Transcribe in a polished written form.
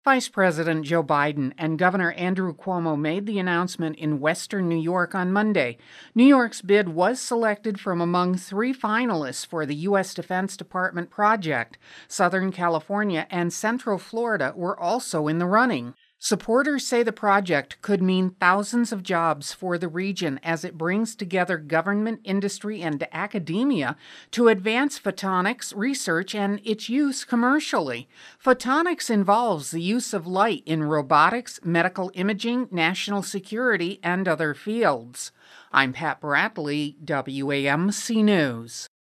Vice President Joe Biden and Governor Andrew Cuomo made the announcement in Western New York on Monday. New York's bid was selected from among 3 finalists for the U.S. Defense Department project. Southern California and Central Florida were also in the running. Supporters say the project could mean thousands of jobs for the region as it brings together government, industry, and academia to advance photonics research and its use commercially. Photonics involves the use of light in robotics, medical imaging, national security, and other fields. I'm Pat Bradley, WAMC News.